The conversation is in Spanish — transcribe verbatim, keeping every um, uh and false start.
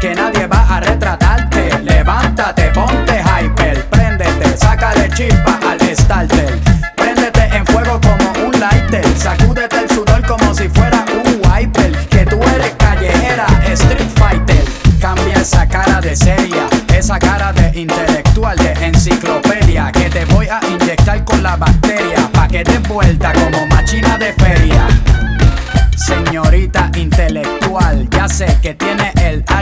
que nadie va a retratarte. Levántate, ponte hyper, préndete, sácale chispa al starter. Préndete en fuego como un lighter, sacúdete el sudor como si fuera un wiper. Que tú eres callejera, street fighter. Cambia esa cara de seria, esa cara de intelectual, de enciclopedia, que te voy a inyectar con la bacteria, pa' que des vuelta como machina de feria. Señorita intelectual, ya sé que tiene el